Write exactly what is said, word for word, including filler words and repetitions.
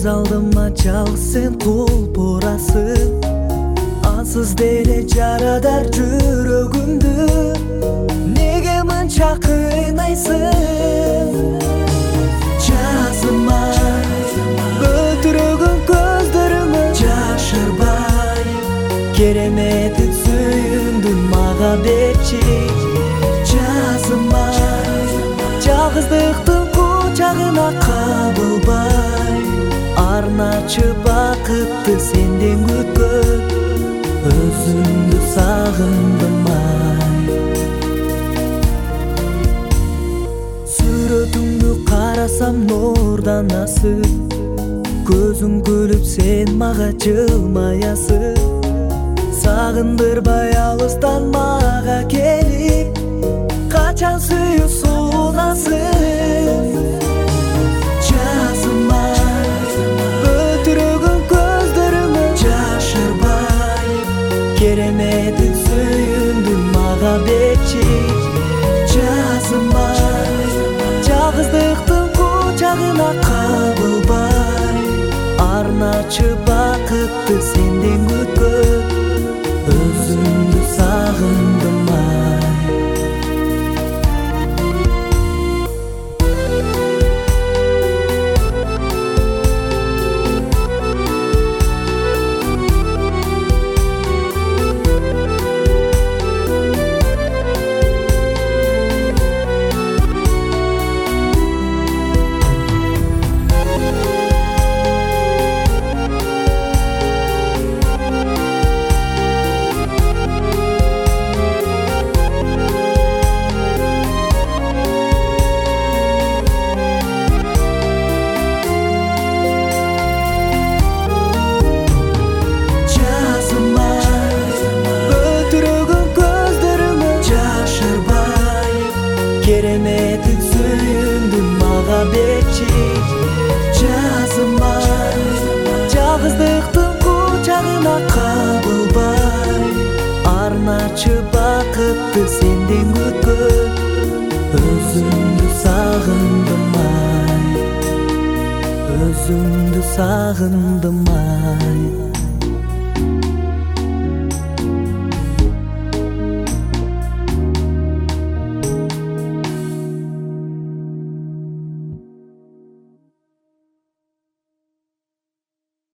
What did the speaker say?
көз алдыма жалгыз сен кулпурасың. Ансыз деле жарадар жүрөгүмдү, неге мынча кыйнайсың? Жазыма өлтүрөгөн көздөрүңө жашырбай, кереметин сүйүңдү мага берчи. Жазыма жалгыздыктын кучагына кабылбай, арначы бакытты сенден күткөн өзүмдү сагындым ай. Сүрөтүңдү карасам нурдан асып, көзүң күлүп сен мага жылмаясың. Сагындырбай алыстан мага келип, качан сүйүү сунасың? Жазыма өлтүрөгөн көздөрүңө жашырбай, кереметин сүйүңдү мага берчи. Жазыма жалгыздыктын кучагына кабылбай, арначы бакытты сенден күткөн өзүмдү сагындым ай. Кереметин сүйүңдү мага берчи. Жазыма жалгыздыктын кучагына кабылбай, арначы бакытты сенден күткөн өзүмдү сагындым ай. Өзүмдү сагындым ай.